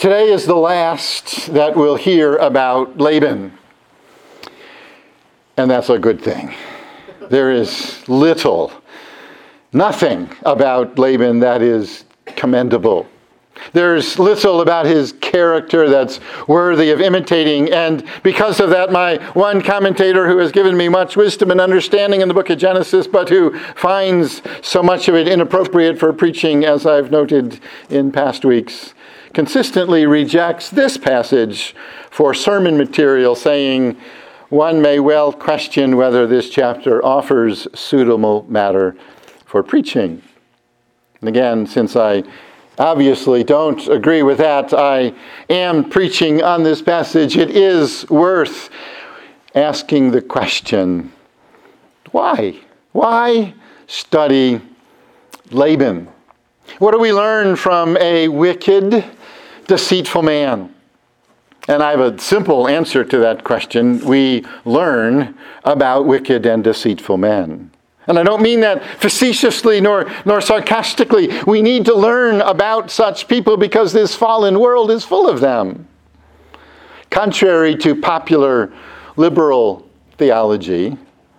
Today is the last that we'll hear about Laban. And that's a good thing. There is nothing about Laban that is commendable. There's little about his character that's worthy of imitating. And because of that, my one commentator who has given me much wisdom and understanding in the book of Genesis, but who finds so much of it inappropriate for preaching, as I've noted in past weeks, consistently rejects this passage for sermon material, saying one may well question whether this chapter offers suitable matter for preaching. And again, since I obviously don't agree with that, I am preaching on this passage. It is worth asking the question, why? Why study Laban? What do we learn from a wicked, deceitful man? And I have a simple answer to that question. We learn about wicked and deceitful men. And I don't mean that facetiously nor sarcastically. We need to learn about such people because this fallen world is full of them. Contrary to popular liberal theology,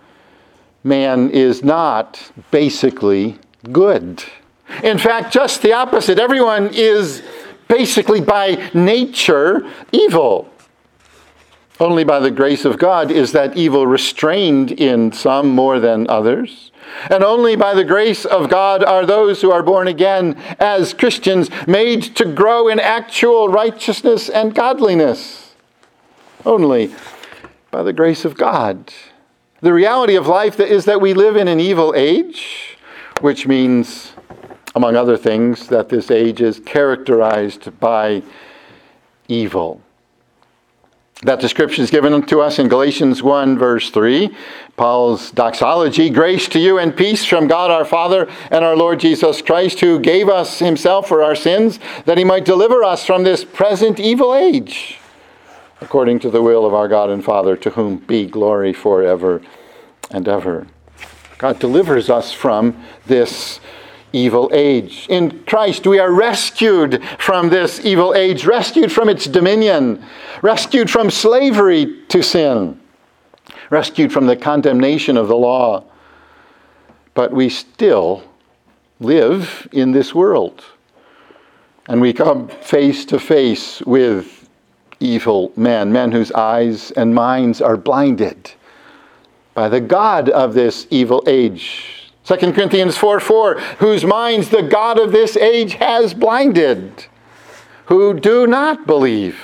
man is not basically good. In fact, just the opposite. Everyone is basically by nature evil. Only by the grace of God is that evil restrained in some more than others. And only by the grace of God are those who are born again as Christians made to grow in actual righteousness and godliness. Only by the grace of God. The reality of life is that we live in an evil age, which means, among other things, that this age is characterized by evil. That description is given to us in Galatians 1, verse 3. Paul's doxology, grace to you and peace from God our Father and our Lord Jesus Christ, who gave us himself for our sins, that he might deliver us from this present evil age, according to the will of our God and Father, to whom be glory forever and ever. God delivers us from this evil age. In Christ, we are rescued from this evil age, rescued from its dominion, rescued from slavery to sin, rescued from the condemnation of the law. But we still live in this world, and we come face to face with evil men whose eyes and minds are blinded by the god of this evil age. 2 Corinthians 4:4, whose minds the god of this age has blinded, who do not believe,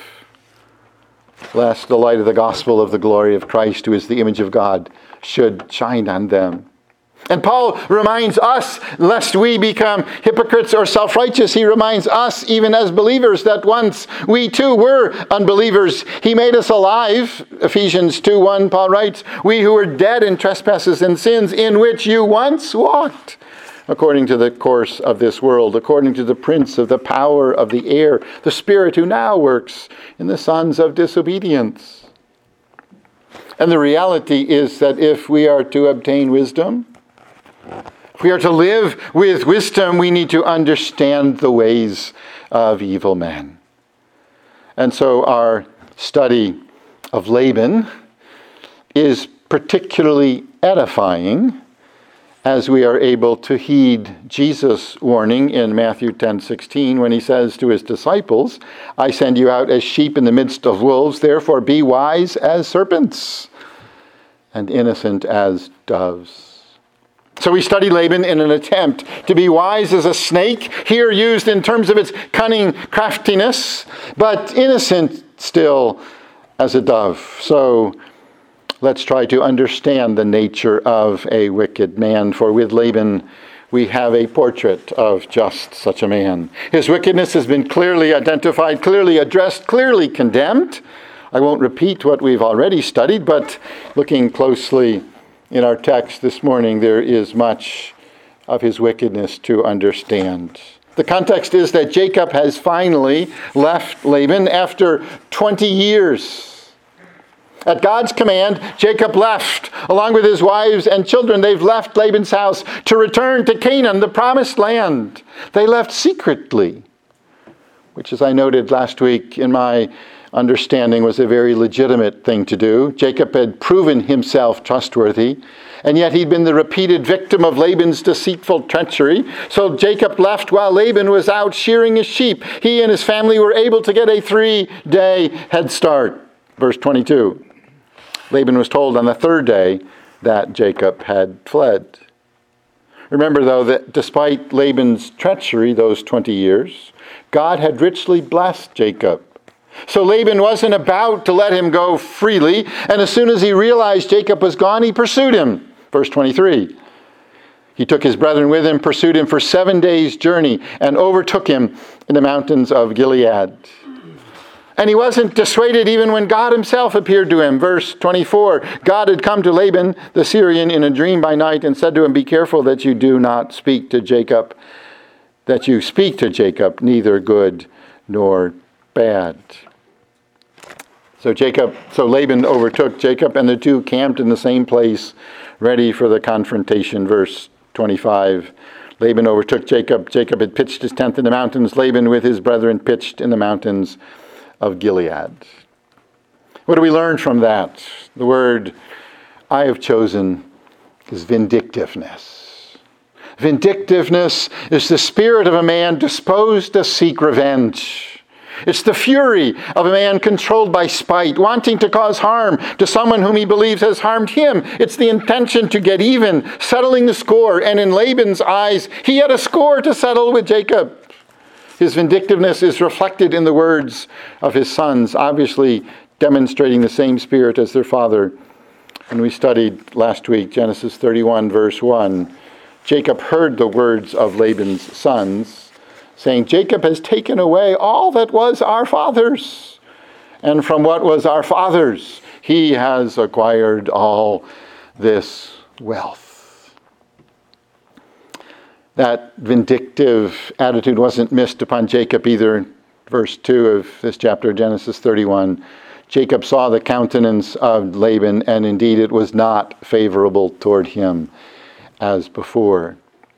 lest the light of the gospel of the glory of Christ, who is the image of God, should shine on them. And Paul reminds us, lest we become hypocrites or self-righteous, he reminds us, even as believers, that once we too were unbelievers. He made us alive. Ephesians 2:1, Paul writes, we who were dead in trespasses and sins, in which you once walked, according to the course of this world, according to the prince of the power of the air, the spirit who now works in the sons of disobedience. And the reality is that if we are to obtain wisdom, if we are to live with wisdom, we need to understand the ways of evil men. And so our study of Laban is particularly edifying as we are able to heed Jesus' warning in Matthew 10:16 when he says to his disciples, I send you out as sheep in the midst of wolves, therefore be wise as serpents and innocent as doves. So we study Laban in an attempt to be wise as a snake, here used in terms of its cunning craftiness, but innocent still as a dove. So let's try to understand the nature of a wicked man, for with Laban we have a portrait of just such a man. His wickedness has been clearly identified, clearly addressed, clearly condemned. I won't repeat what we've already studied, but looking closely in our text this morning, there is much of his wickedness to understand. The context is that Jacob has finally left Laban after 20 years. At God's command, Jacob left, along with his wives and children. They've left Laban's house to return to Canaan, the promised land. They left secretly. which, as I noted last week, in my understanding was a very legitimate thing to do. Jacob had proven himself trustworthy, and yet he'd been the repeated victim of Laban's deceitful treachery. So Jacob left while Laban was out shearing his sheep. He and his family were able to get a 3-day head start. Verse 22. Laban was told on the 3rd day that Jacob had fled. Remember, though, that despite Laban's treachery those 20 years, God had richly blessed Jacob. So Laban wasn't about to let him go freely, and as soon as he realized Jacob was gone, he pursued him. Verse 23. He took his brethren with him, pursued him for 7 days' journey, and overtook him in the mountains of Gilead. And he wasn't dissuaded even when God himself appeared to him. Verse 24, God had come to Laban, the Syrian, in a dream by night and said to him, "Be careful that you do not speak to Jacob, that you speak to Jacob, neither good nor bad." So Laban overtook Jacob, and the two camped in the same place, ready for the confrontation. Verse 25, Laban overtook Jacob. Jacob had pitched his tent in the mountains. Laban with his brethren pitched in the mountains of Gilead. What do we learn from that? The word "I have chosen" is vindictiveness. Vindictiveness is the spirit of a man disposed to seek revenge. It's the fury of a man controlled by spite, wanting to cause harm to someone whom he believes has harmed him. It's the intention to get even, settling the score. And in Laban's eyes, he had a score to settle with Jacob. His vindictiveness is reflected in the words of his sons, obviously demonstrating the same spirit as their father. And we studied last week, Genesis 31, verse 1. Jacob heard the words of Laban's sons, saying, "Jacob has taken away all that was our father's, and from what was our father's, he has acquired all this wealth." That vindictive attitude wasn't missed upon Jacob either. In verse 2 of this chapter, Genesis 31, Jacob saw the countenance of Laban, and indeed it was not favorable toward him as before.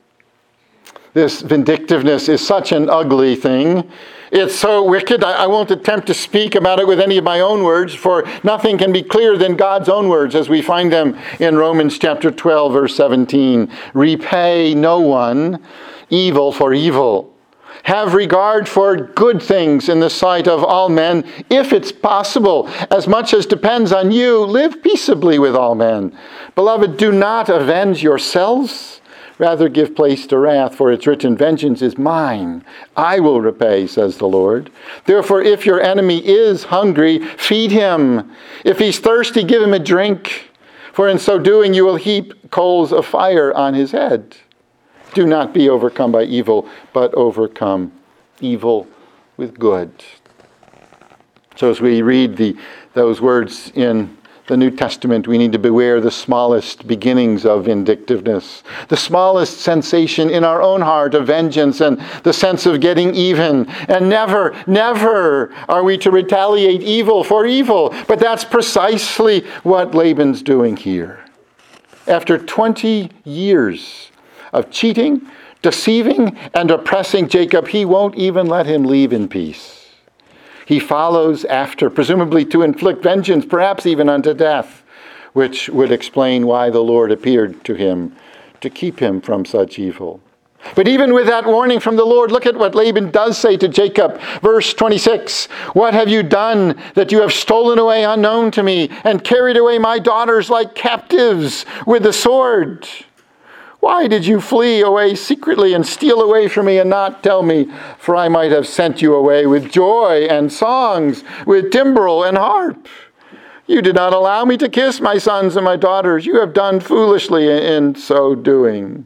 This vindictiveness is such an ugly thing. It's so wicked, I won't attempt to speak about it with any of my own words, for nothing can be clearer than God's own words as we find them in Romans chapter 12, verse 17. "Repay no one evil for evil. Have regard for good things in the sight of all men. If it's possible, as much as depends on you, live peaceably with all men. Beloved, do not avenge yourselves. Rather give place to wrath, for it's written, 'Vengeance is mine. I will repay,' says the Lord. Therefore, if your enemy is hungry, feed him. If he's thirsty, give him a drink. For in so doing, you will heap coals of fire on his head. Do not be overcome by evil, but overcome evil with good." So as we read those words in the New Testament, we need to beware the smallest beginnings of vindictiveness, the smallest sensation in our own heart of vengeance and the sense of getting even. And never, never are we to retaliate evil for evil. But that's precisely what Laban's doing here. After 20 years of cheating, deceiving, and oppressing Jacob, he won't even let him leave in peace. He follows after, presumably to inflict vengeance, perhaps even unto death, which would explain why the Lord appeared to him to keep him from such evil. But even with that warning from the Lord, look at what Laban does say to Jacob. Verse 26, "What have you done that you have stolen away unknown to me and carried away my daughters like captives with the sword? Why did you flee away secretly and steal away from me and not tell me? For I might have sent you away with joy and songs, with timbrel and harp. You did not allow me to kiss my sons and my daughters. You have done foolishly in so doing."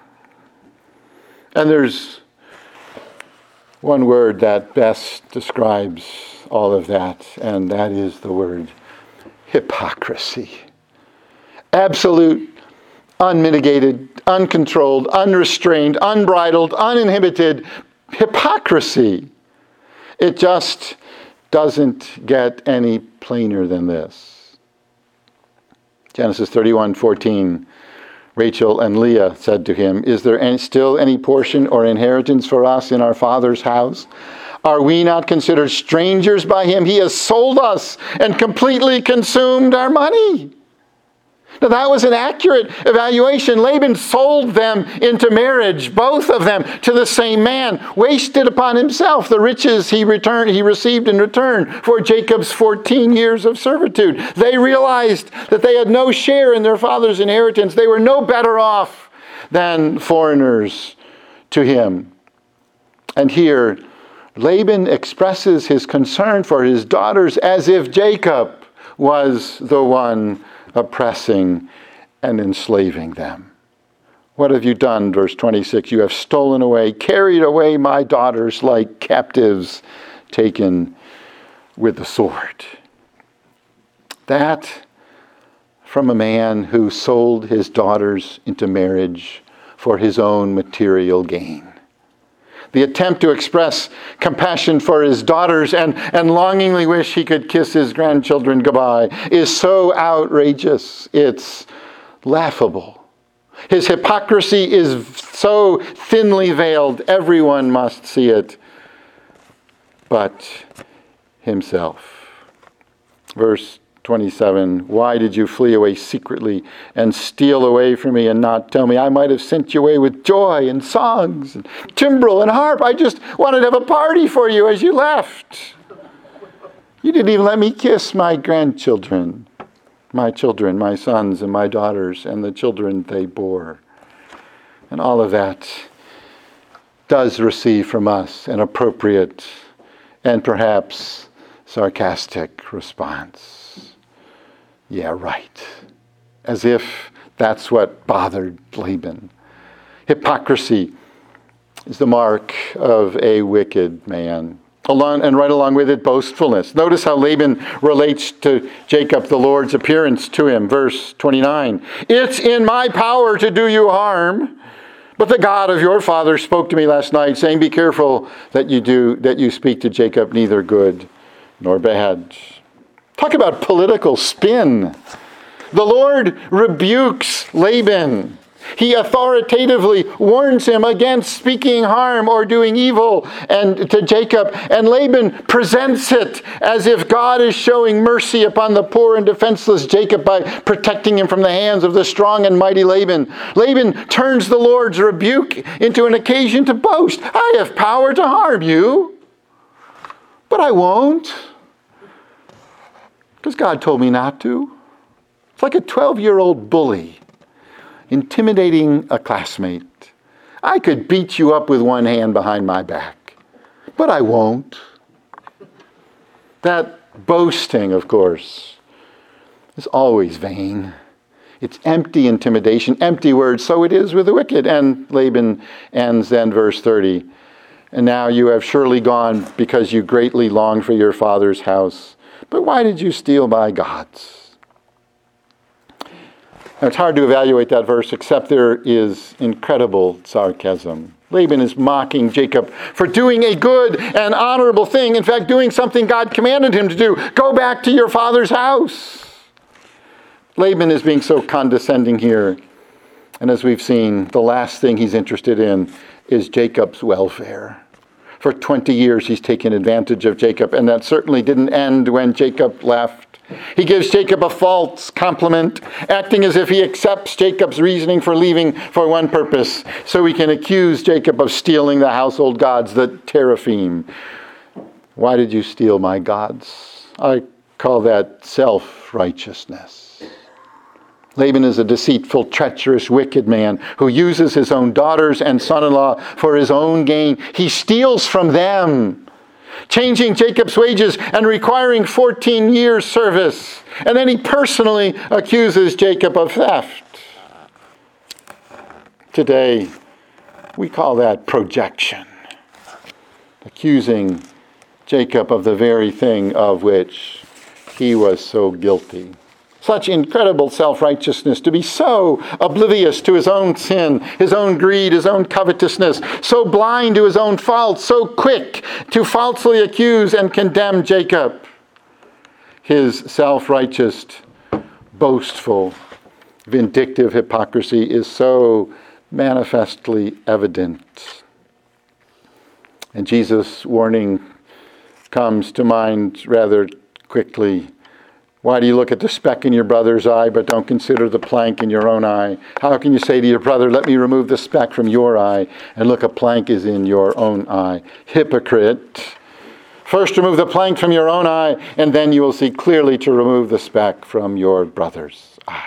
And there's one word that best describes all of that, and that is the word hypocrisy. Absolute, unmitigated, uncontrolled, unrestrained, unbridled, uninhibited hypocrisy. It just doesn't get any plainer than this. Genesis 31:14, Rachel and Leah said to him, "Is there still any portion or inheritance for us in our father's house? Are we not considered strangers by him? He has sold us and completely consumed our money. Now that was an accurate evaluation. Laban sold them into marriage, both of them, to the same man, wasted upon himself the riches he received in return for Jacob's 14 years of servitude. They realized that they had no share in their father's inheritance. They were no better off than foreigners to him. And here, Laban expresses his concern for his daughters as if Jacob was the one oppressing and enslaving them. What have you done? Verse 26, you have stolen away, carried away my daughters like captives taken with the sword. That from a man who sold his daughters into marriage for his own material gain. The attempt to express compassion for his daughters and longingly wish he could kiss his grandchildren goodbye is so outrageous, it's laughable. His hypocrisy is so thinly veiled, everyone must see it but himself. Verse 27, why did you flee away secretly and steal away from me and not tell me? I might have sent you away with joy and songs and timbrel and harp. I just wanted to have a party for you as you left. You didn't even let me kiss my grandchildren, my children, my sons and my daughters and the children they bore. And all of that does receive from us an appropriate and perhaps sarcastic response. Yeah, right. As if that's what bothered Laban. Hypocrisy is the mark of a wicked man. And right along with it, boastfulness. Notice how Laban relates to Jacob, the Lord's appearance to him. Verse 29. It's in my power to do you harm, but the God of your father spoke to me last night, saying, be careful that you speak to Jacob neither good nor bad. Talk about political spin. The Lord rebukes Laban. He authoritatively warns him against speaking harm or doing evil and to Jacob. And Laban presents it as if God is showing mercy upon the poor and defenseless Jacob by protecting him from the hands of the strong and mighty Laban. Laban turns the Lord's rebuke into an occasion to boast. I have power to harm you, but I won't. Because God told me not to. It's like a 12-year-old bully intimidating a classmate. I could beat you up with one hand behind my back, but I won't. That boasting, of course, is always vain. It's empty intimidation, empty words. So it is with the wicked. And Laban ends then verse 30. And now you have surely gone because you greatly long for your father's house. But why did you steal my gods? Now, it's hard to evaluate that verse, except there is incredible sarcasm. Laban is mocking Jacob for doing a good and honorable thing. In fact, doing something God commanded him to do. Go back to your father's house. Laban is being so condescending here. And as we've seen, the last thing he's interested in is Jacob's welfare. For 20 years, he's taken advantage of Jacob, and that certainly didn't end when Jacob left. He gives Jacob a false compliment, acting as if he accepts Jacob's reasoning for leaving for one purpose, so he can accuse Jacob of stealing the household gods, the teraphim. Why did you steal my gods? I call that self-righteousness. Laban is a deceitful, treacherous, wicked man who uses his own daughters and son-in-law for his own gain. He steals from them, changing Jacob's wages and requiring 14 years' service. And then he personally accuses Jacob of theft. Today, we call that projection, accusing Jacob of the very thing of which he was so guilty. Such incredible self-righteousness, to be so oblivious to his own sin, his own greed, his own covetousness, so blind to his own faults, so quick to falsely accuse and condemn Jacob. His self-righteous, boastful, vindictive hypocrisy is so manifestly evident. And Jesus' warning comes to mind rather quickly. Why do you look at the speck in your brother's eye but don't consider the plank in your own eye? How can you say to your brother, let me remove the speck from your eye, and look, a plank is in your own eye? Hypocrite. First remove the plank from your own eye, and then you will see clearly to remove the speck from your brother's eye.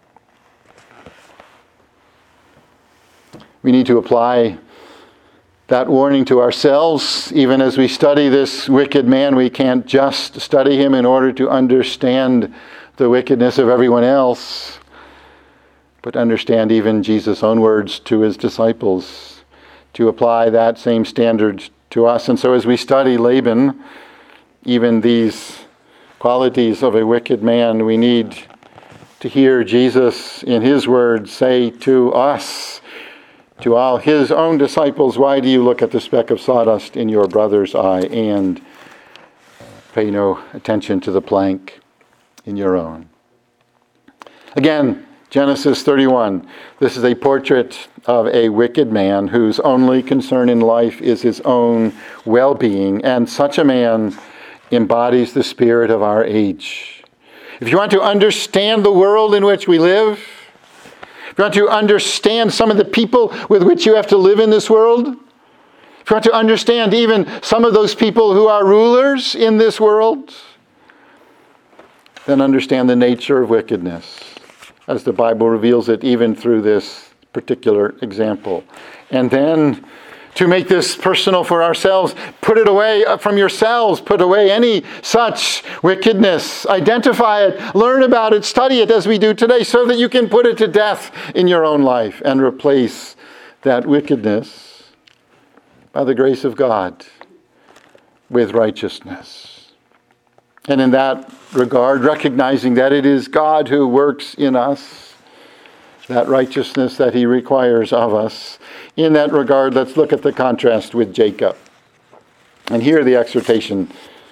We need to apply that warning to ourselves. Even as we study this wicked man, we can't just study him in order to understand the wickedness of everyone else, but understand even Jesus' own words to his disciples, to apply that same standard to us. And so as we study Laban, even these qualities of a wicked man, we need to hear Jesus in his words say to us, to all his own disciples, why do you look at the speck of sawdust in your brother's eye and pay no attention to the plank in your own? Again, Genesis 31. This is a portrait of a wicked man whose only concern in life is his own well-being, and such a man embodies the spirit of our age. If you want to understand the world in which we live, if you want to understand some of the people with which you have to live in this world, if you want to understand even some of those people who are rulers in this world, then understand the nature of wickedness, as the Bible reveals it even through this particular example. And then, to make this personal for ourselves, put it away from yourselves. Put away any such wickedness. Identify it, learn about it, study it as we do today, so that you can put it to death in your own life and replace that wickedness by the grace of God with righteousness. And in that regard, recognizing that it is God who works in us that righteousness that he requires of us. In that regard, let's look at the contrast with Jacob. And here the exhortation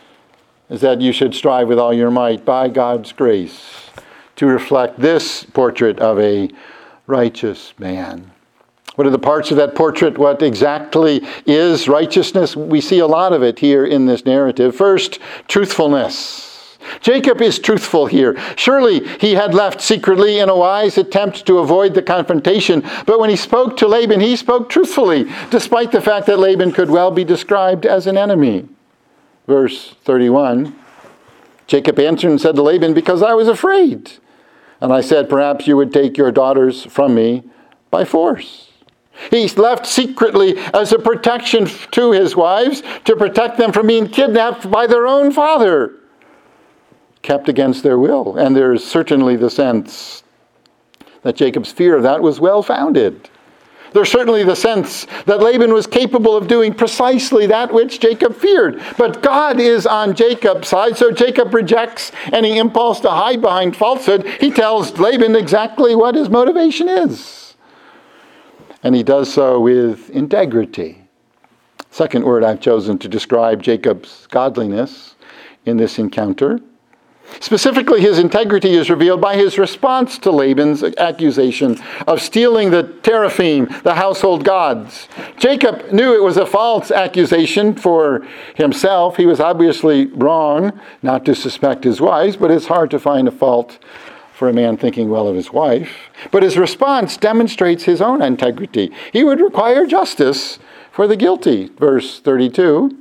is that you should strive with all your might by God's grace to reflect this portrait of a righteous man. What are the parts of that portrait? What exactly is righteousness? We see a lot of it here in this narrative. First, truthfulness. Jacob is truthful here. Surely he had left secretly in a wise attempt to avoid the confrontation, but when he spoke to Laban, he spoke truthfully, despite the fact that Laban could well be described as an enemy. Verse 31, Jacob answered and said to Laban, because I was afraid. And I said, perhaps you would take your daughters from me by force. He left secretly as a protection to his wives, to protect them from being kidnapped by their own father, kept against their will. And there's certainly the sense that Jacob's fear of that was well-founded. There's certainly the sense that Laban was capable of doing precisely that which Jacob feared. But God is on Jacob's side, so Jacob rejects any impulse to hide behind falsehood. He tells Laban exactly what his motivation is. And he does so with integrity. Second word I've chosen to describe Jacob's godliness in this encounter. Specifically, his integrity is revealed by his response to Laban's accusation of stealing the teraphim, the household gods. Jacob knew it was a false accusation for himself. He was obviously wrong not to suspect his wives, but it's hard to find a fault for a man thinking well of his wife. But his response demonstrates his own integrity. He would require justice for the guilty. Verse 32.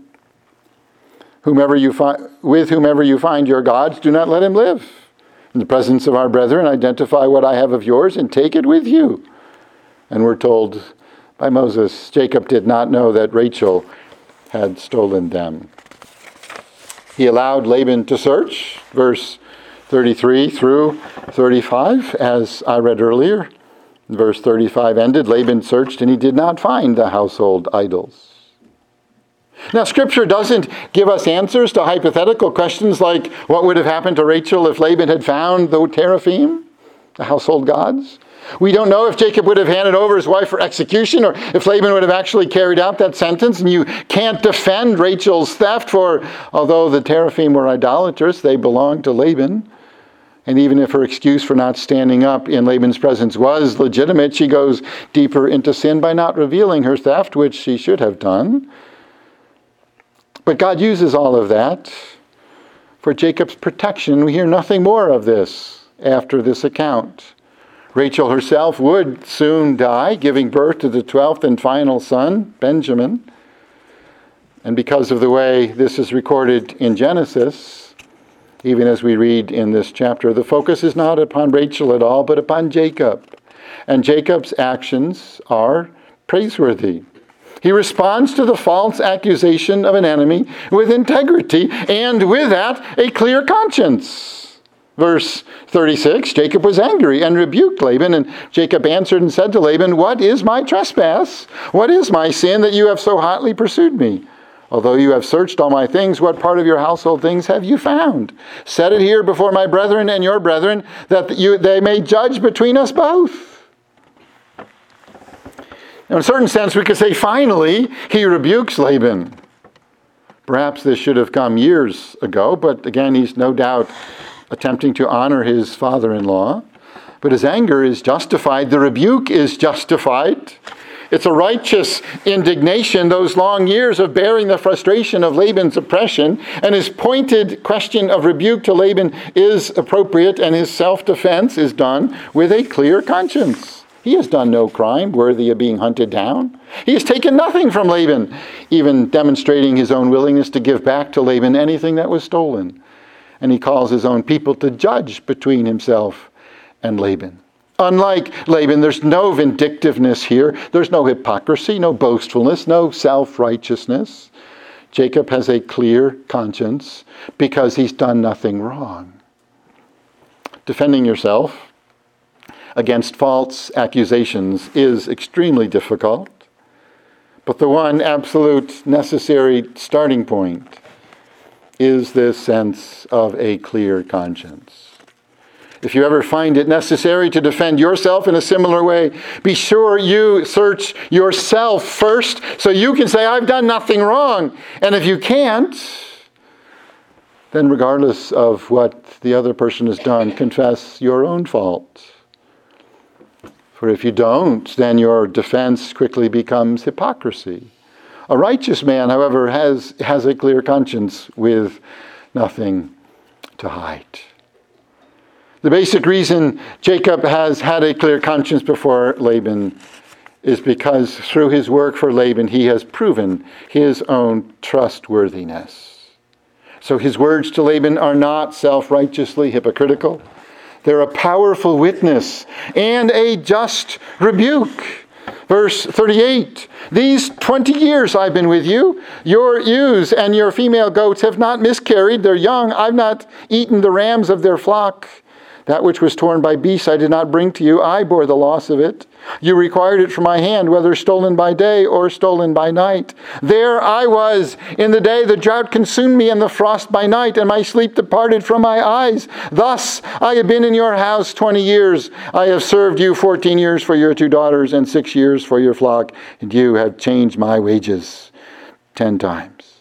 With whomever you find your gods, do not let him live. In the presence of our brethren, identify what I have of yours and take it with you. And we're told by Moses, Jacob did not know that Rachel had stolen them. He allowed Laban to search, verse 33 through 35, as I read earlier. Verse 35 ended, Laban searched and he did not find the household idols. Now, Scripture doesn't give us answers to hypothetical questions like what would have happened to Rachel if Laban had found the teraphim, the household gods. We don't know if Jacob would have handed over his wife for execution or if Laban would have actually carried out that sentence. And you can't defend Rachel's theft, for although the teraphim were idolatrous, they belonged to Laban. And even if her excuse for not standing up in Laban's presence was legitimate, she goes deeper into sin by not revealing her theft, which she should have done. But God uses all of that for Jacob's protection. We hear nothing more of this after this account. Rachel herself would soon die, giving birth to the 12th and final son, Benjamin. And because of the way this is recorded in Genesis, even as we read in this chapter, the focus is not upon Rachel at all, but upon Jacob. And Jacob's actions are praiseworthy. He responds to the false accusation of an enemy with integrity, and with that, a clear conscience. Verse 36, Jacob was angry and rebuked Laban, and Jacob answered and said to Laban, "What is my trespass? What is my sin that you have so hotly pursued me? Although you have searched all my things, what part of your household things have you found? Set it here before my brethren and your brethren, that they may judge between us both." Now, in a certain sense, we could say, finally, he rebukes Laban. Perhaps this should have come years ago, but again, he's no doubt attempting to honor his father-in-law. But his anger is justified. The rebuke is justified. It's a righteous indignation, those long years of bearing the frustration of Laban's oppression, and his pointed question of rebuke to Laban is appropriate, and his self-defense is done with a clear conscience. He has done no crime worthy of being hunted down. He has taken nothing from Laban, even demonstrating his own willingness to give back to Laban anything that was stolen. And he calls his own people to judge between himself and Laban. Unlike Laban, there's no vindictiveness here. There's no hypocrisy, no boastfulness, no self-righteousness. Jacob has a clear conscience because he's done nothing wrong. Defending yourself against false accusations is extremely difficult, but the one absolute necessary starting point is this sense of a clear conscience. If you ever find it necessary to defend yourself in a similar way, be sure you search yourself first so you can say, "I've done nothing wrong." And if you can't, then regardless of what the other person has done, confess your own fault. For if you don't, then your defense quickly becomes hypocrisy. A righteous man, however, has a clear conscience with nothing to hide. The basic reason Jacob has had a clear conscience before Laban is because through his work for Laban, he has proven his own trustworthiness. So his words to Laban are not self-righteously hypocritical. They're a powerful witness and a just rebuke. Verse 38, "These 20 years I've been with you. Your ewes and your female goats have not miscarried their young. I've not eaten the rams of their flock. That which was torn by beasts I did not bring to you. I bore the loss of it. You required it from my hand, whether stolen by day or stolen by night. There I was. In the day the drought consumed me, and the frost by night, and my sleep departed from my eyes. Thus I have been in your house 20 years. I have served you 14 years for your 2 daughters, and 6 years for your flock, and you have changed my wages 10 times.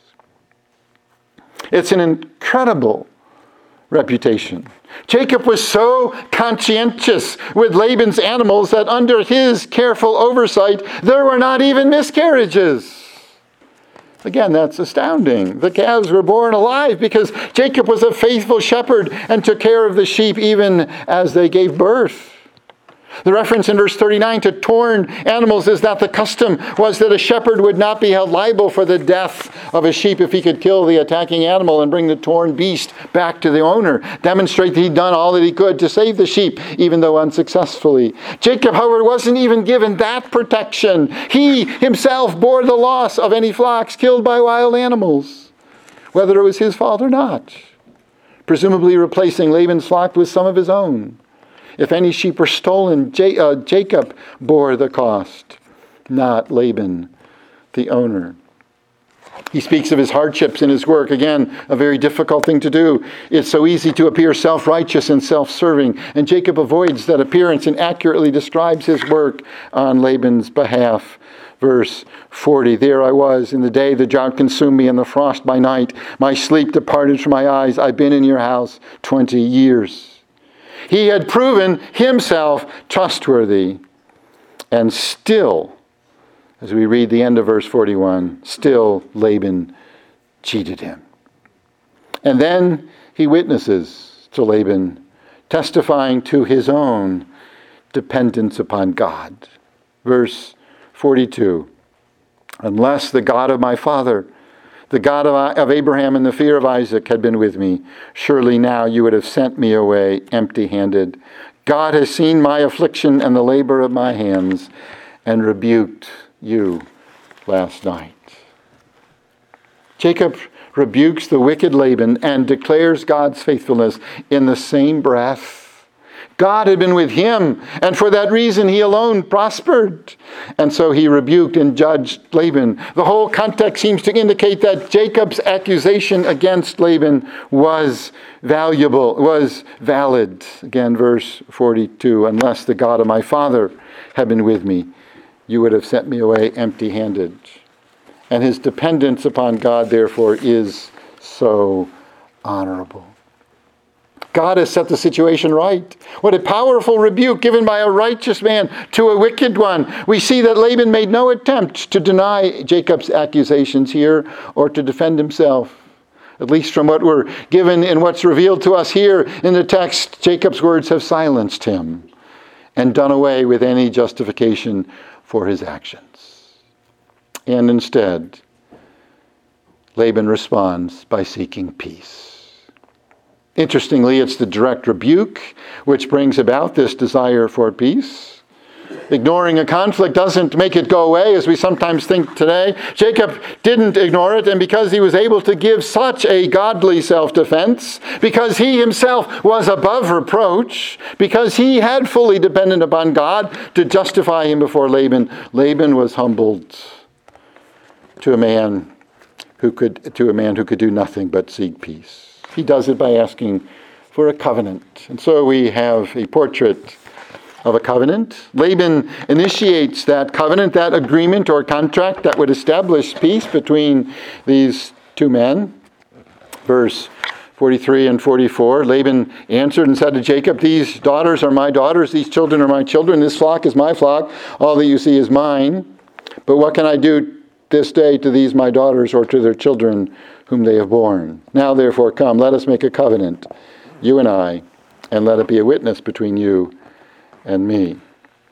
It's an incredible reputation. Jacob was so conscientious with Laban's animals that under his careful oversight, there were not even miscarriages. Again, that's astounding. The calves were born alive because Jacob was a faithful shepherd and took care of the sheep even as they gave birth. The reference in verse 39 to torn animals is that the custom was that a shepherd would not be held liable for the death of a sheep if he could kill the attacking animal and bring the torn beast back to the owner, demonstrate that he'd done all that he could to save the sheep, even though unsuccessfully. Jacob, however, wasn't even given that protection. He himself bore the loss of any flocks killed by wild animals, whether it was his fault or not, presumably replacing Laban's flock with some of his own. If any sheep were stolen, Jacob bore the cost, not Laban, the owner. He speaks of his hardships in his work. Again, a very difficult thing to do. It's so easy to appear self-righteous and self-serving. And Jacob avoids that appearance and accurately describes his work on Laban's behalf. Verse 40, "There I was in the day the drought consumed me and the frost by night. My sleep departed from my eyes. I've been in your house 20 years. He had proven himself trustworthy. And still, as we read the end of verse 41, still Laban cheated him. And then he witnesses to Laban, testifying to his own dependence upon God. Verse 42, unless the God of my father, the God of Abraham and the fear of Isaac had been with me, surely now you would have sent me away empty-handed. God has seen my affliction and the labor of my hands and rebuked you last night. Jacob rebukes the wicked Laban and declares God's faithfulness in the same breath. God had been with him, and for that reason he alone prospered. And so he rebuked and judged Laban. The whole context seems to indicate that Jacob's accusation against Laban was valid. Again, verse 42, unless the God of my father had been with me, you would have sent me away empty-handed. And his dependence upon God, therefore, is so honorable. God has set the situation right. What a powerful rebuke given by a righteous man to a wicked one. We see that Laban made no attempt to deny Jacob's accusations here or to defend himself. At least from what we're given and what's revealed to us here in the text, Jacob's words have silenced him and done away with any justification for his actions. And instead, Laban responds by seeking peace. Interestingly, it's the direct rebuke which brings about this desire for peace. Ignoring a conflict doesn't make it go away, as we sometimes think today. Jacob didn't ignore it, and because he was able to give such a godly self-defense, because he himself was above reproach, because he had fully depended upon God to justify him before Laban, Laban was humbled to a man who could do nothing but seek peace. He does it by asking for a covenant. And so we have a portrait of a covenant. Laban initiates that covenant, that agreement or contract that would establish peace between these two men. Verse 43 and 44, Laban answered and said to Jacob, these daughters are my daughters, these children are my children, this flock is my flock, all that you see is mine. But what can I do this day to these my daughters or to their children whom they have borne? Now therefore come, let us make a covenant, you and I, and let it be a witness between you and me.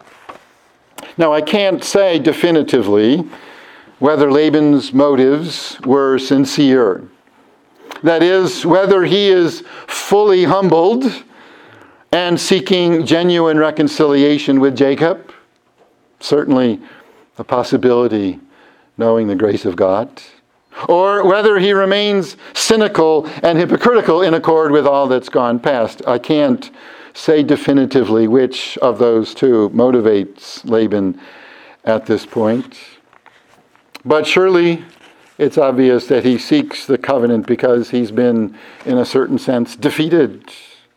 Now I can't say definitively whether Laban's motives were sincere. That is, whether he is fully humbled and seeking genuine reconciliation with Jacob. Certainly a possibility, knowing the grace of God. Or whether he remains cynical and hypocritical in accord with all that's gone past. I can't say definitively which of those two motivates Laban at this point. But surely it's obvious that he seeks the covenant because he's been, in a certain sense, defeated.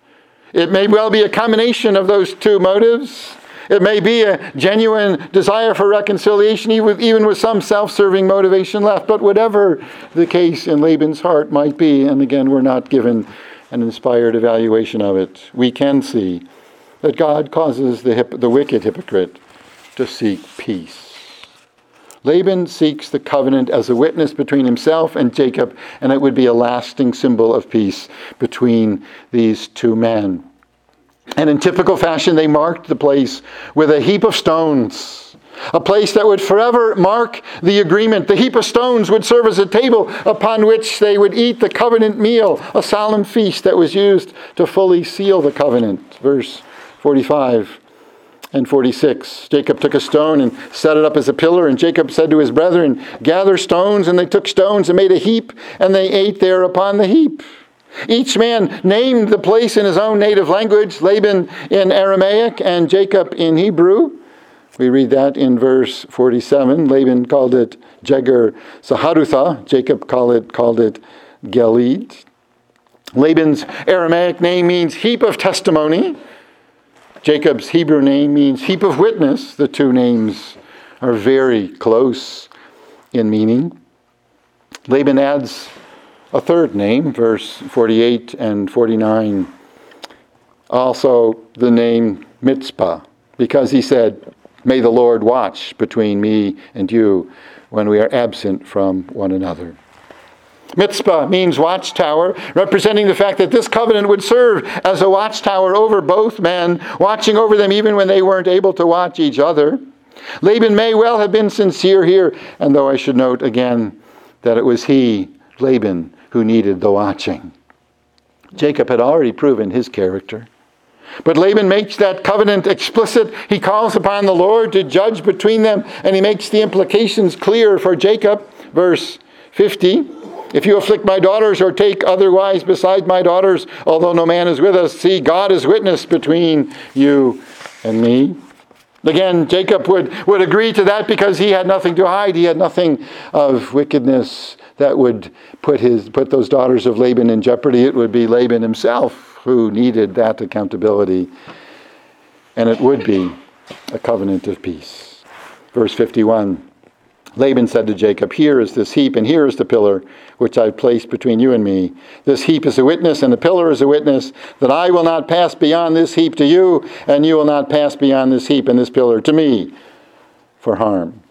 It may well be a combination of those two motives. It may be a genuine desire for reconciliation, even with some self-serving motivation left. But whatever the case in Laban's heart might be, and again, we're not given an inspired evaluation of it, we can see that God causes the wicked hypocrite to seek peace. Laban seeks the covenant as a witness between himself and Jacob, and it would be a lasting symbol of peace between these two men. And in typical fashion, they marked the place with a heap of stones, a place that would forever mark the agreement. The heap of stones would serve as a table upon which they would eat the covenant meal, a solemn feast that was used to fully seal the covenant. Verse 45 and 46, Jacob took a stone and set it up as a pillar, and Jacob said to his brethren, gather stones, and they took stones and made a heap, and they ate there upon the heap. Each man named the place in his own native language, Laban in Aramaic and Jacob in Hebrew. We read that in verse 47. Laban called it Jegar Saharutha. Jacob called it Gilead. Laban's Aramaic name means heap of testimony. Jacob's Hebrew name means heap of witness. The two names are very close in meaning. Laban adds a third name, verse 48 and 49, also the name Mitzpah, because he said, may the Lord watch between me and you when we are absent from one another. Mitzpah means watchtower, representing the fact that this covenant would serve as a watchtower over both men, watching over them even when they weren't able to watch each other. Laban may well have been sincere here, and though I should note again that it was he, Laban, who needed the watching. Jacob had already proven his character. But Laban makes that covenant explicit. He calls upon the Lord to judge between them, and he makes the implications clear for Jacob. Verse 50, if you afflict my daughters or take otherwise beside my daughters, although no man is with us, see, God is witness between you and me. Again, Jacob would agree to that because he had nothing to hide. He had nothing of wickedness that would put those daughters of Laban in jeopardy. It would be Laban himself who needed that accountability. And it would be a covenant of peace. Verse 51, Laban said to Jacob, here is this heap, and here is the pillar which I placed between you and me. This heap is a witness, and the pillar is a witness, that I will not pass beyond this heap to you, and you will not pass beyond this heap and this pillar to me for harm.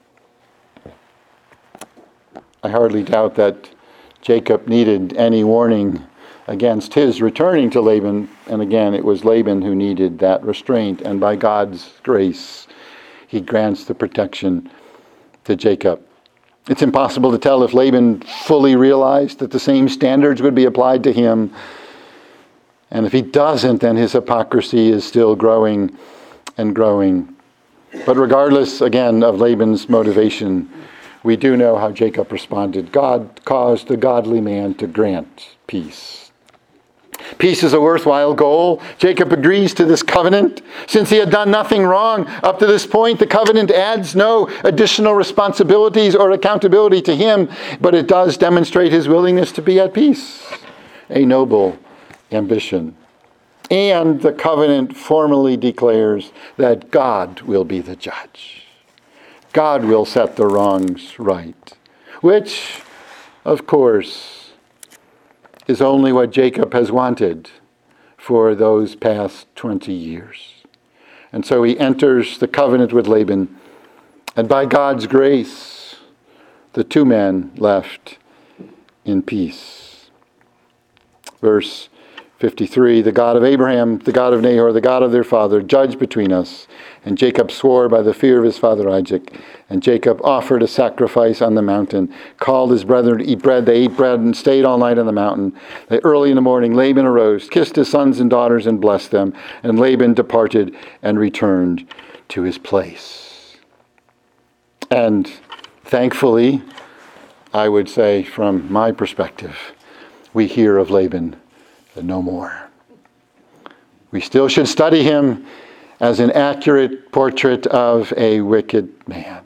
I hardly doubt that Jacob needed any warning against his returning to Laban, and again, it was Laban who needed that restraint, and by God's grace, he grants the protection to Jacob. It's impossible to tell if Laban fully realized that the same standards would be applied to him, and if he doesn't, then his hypocrisy is still growing and growing. But regardless, again, of Laban's motivation, we do know how Jacob responded. God caused the godly man to grant peace. Peace is a worthwhile goal. Jacob agrees to this covenant. Since he had done nothing wrong up to this point, the covenant adds no additional responsibilities or accountability to him, but it does demonstrate his willingness to be at peace. A noble ambition. And the covenant formally declares that God will be the judge. God will set the wrongs right, which, of course, is only what Jacob has wanted for those past 20 years. And so he enters the covenant with Laban, and by God's grace, the two men left in peace. Verse 53, the God of Abraham, the God of Nahor, the God of their father, judged between us. And Jacob swore by the fear of his father Isaac. And Jacob offered a sacrifice on the mountain, called his brethren to eat bread. They ate bread and stayed all night on the mountain. Early in the morning, Laban arose, kissed his sons and daughters, and blessed them. And Laban departed and returned to his place. And thankfully, I would say from my perspective, we hear of Laban no more. We still should study him as an accurate portrait of a wicked man.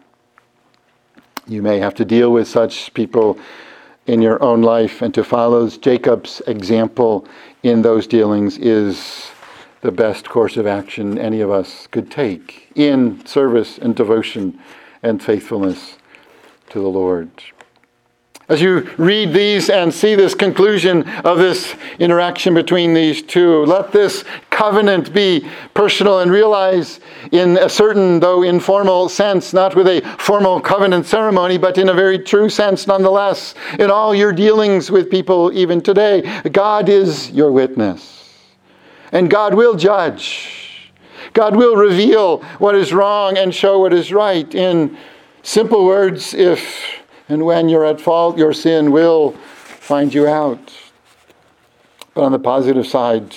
You may have to deal with such people in your own life, and to follow Jacob's example in those dealings is the best course of action any of us could take in service and devotion and faithfulness to the Lord. As you read these and see this conclusion of this interaction between these two, let this covenant be personal and realize in a certain, though informal sense, not with a formal covenant ceremony, but in a very true sense nonetheless, in all your dealings with people even today, God is your witness. And God will judge. God will reveal what is wrong and show what is right. In simple words, if and when you're at fault, your sin will find you out. But on the positive side,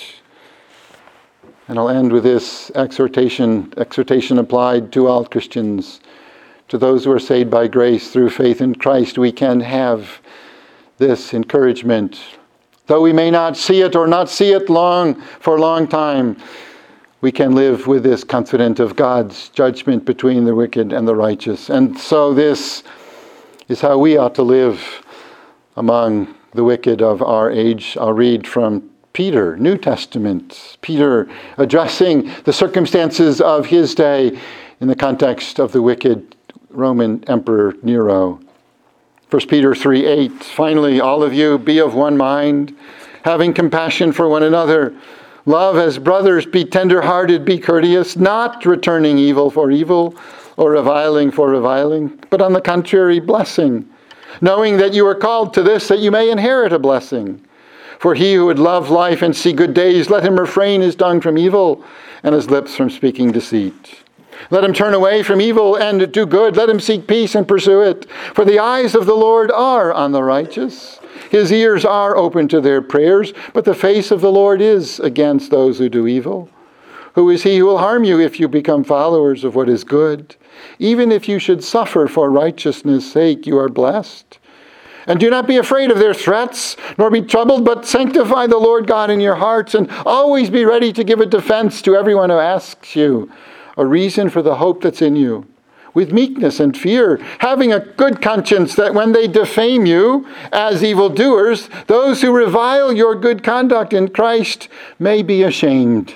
and I'll end with this exhortation applied to all Christians, to those who are saved by grace through faith in Christ, we can have this encouragement. Though we may not see it or not see it for a long time, we can live with this confident of God's judgment between the wicked and the righteous. And so this is how we ought to live among the wicked of our age. I'll read from Peter, New Testament. Peter addressing the circumstances of his day in the context of the wicked Roman Emperor Nero. 1 Peter 3:8, finally, all of you be of one mind, having compassion for one another. Love as brothers, be tender-hearted, be courteous, not returning evil for evil, or reviling for reviling, but on the contrary, blessing. knowing that you are called to this, that you may inherit a blessing. For he who would love life and see good days, let him refrain his tongue from evil and his lips from speaking deceit. Let him turn away from evil and do good. Let him seek peace and pursue it. For the eyes of the Lord are on the righteous. His ears are open to their prayers, but the face of the Lord is against those who do evil. Who is he who will harm you if you become followers of what is good? Even if you should suffer for righteousness' sake, you are blessed. And do not be afraid of their threats, nor be troubled, but sanctify the Lord God in your hearts, and always be ready to give a defense to everyone who asks you a reason for the hope that's in you, with meekness and fear, having a good conscience, that when they defame you as evildoers, those who revile your good conduct in Christ may be ashamed.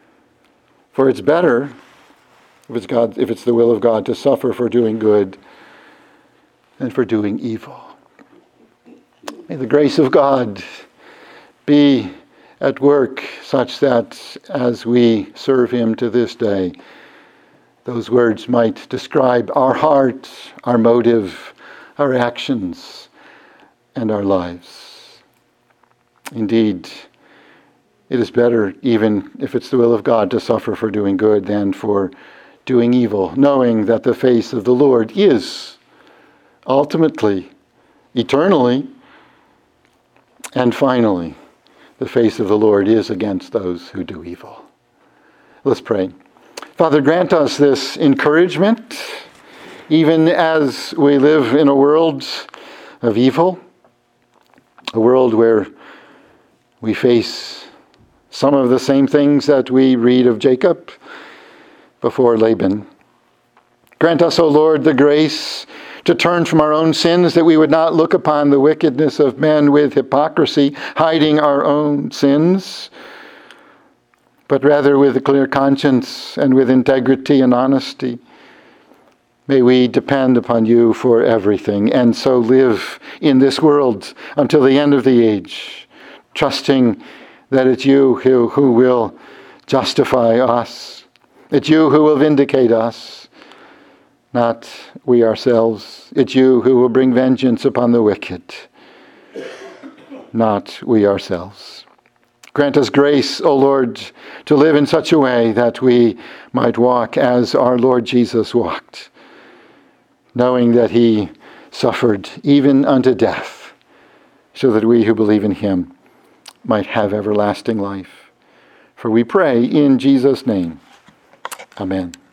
For it's better, if it's the will of God, to suffer for doing good than for doing evil. May the grace of God be at work such that as we serve him to this day, those words might describe our heart, our motive, our actions, and our lives. Indeed, it is better, even if it's the will of God, to suffer for doing good than for doing evil, knowing that the face of the Lord is ultimately, eternally, and finally, the face of the Lord is against those who do evil. Let's pray. Father, grant us this encouragement, even as we live in a world of evil, a world where we face some of the same things that we read of Jacob before Laban. Grant us, O Lord, the grace to turn from our own sins, that we would not look upon the wickedness of men with hypocrisy, hiding our own sins, but rather with a clear conscience and with integrity and honesty. May we depend upon you for everything, and so live in this world until the end of the age, trusting that it's you who will justify us. It's you who will vindicate us, not we ourselves. It's you who will bring vengeance upon the wicked, not we ourselves. Grant us grace, O Lord, to live in such a way that we might walk as our Lord Jesus walked, knowing that he suffered even unto death, so that we who believe in him might have everlasting life. For we pray in Jesus' name. Amen.